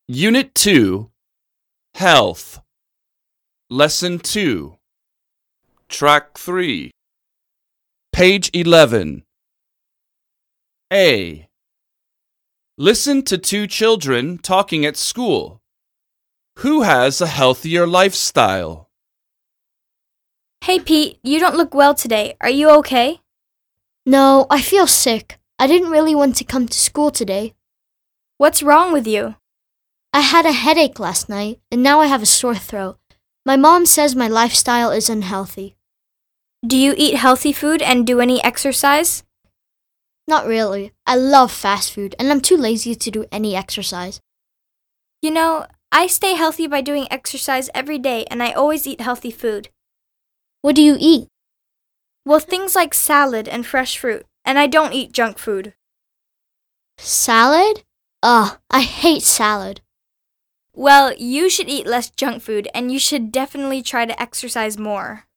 Unit 2, Health. Lesson 2, Track 3. Page 11. A. Listen to two children talking at school. Who has a healthier lifestyle? Hey Pete, you don't look well today. Are you okay? No, I feel sick. I didn't really want to come to school today. What's wrong with you? I had a headache last night, and now I have a sore throat. My mom says my lifestyle is unhealthy. Do you eat healthy food and do any exercise? Not really. I love fast food, and I'm too lazy to do any exercise. You know, I stay healthy by doing exercise every day, and I always eat healthy food. What do you eat? Well, things like salad and fresh fruit, and I don't eat junk food. Salad? Ugh, I hate salad. Well, you should eat less junk food, and you should definitely try to exercise more.